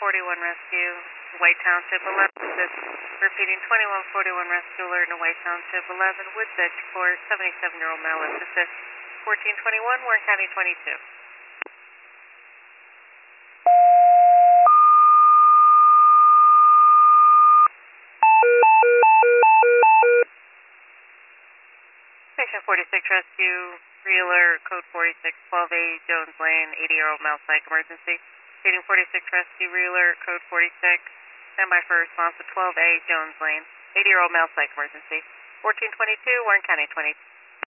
2141 Rescue, White Township 11, assist. Repeating 2141 Rescue alert in White Township 11, Woods Edge Court, 77-year-old male, assist. 1421, Warren County 22. Section 46 Rescue, Reeler, code 4612A, Jones Lane, 80-year-old male, psych emergency. Repeating 46 Rescue, Reeler, code 46. Standby for response to 12A, Jones Lane, 80-year-old male, psych emergency. 1422, Warren County 20.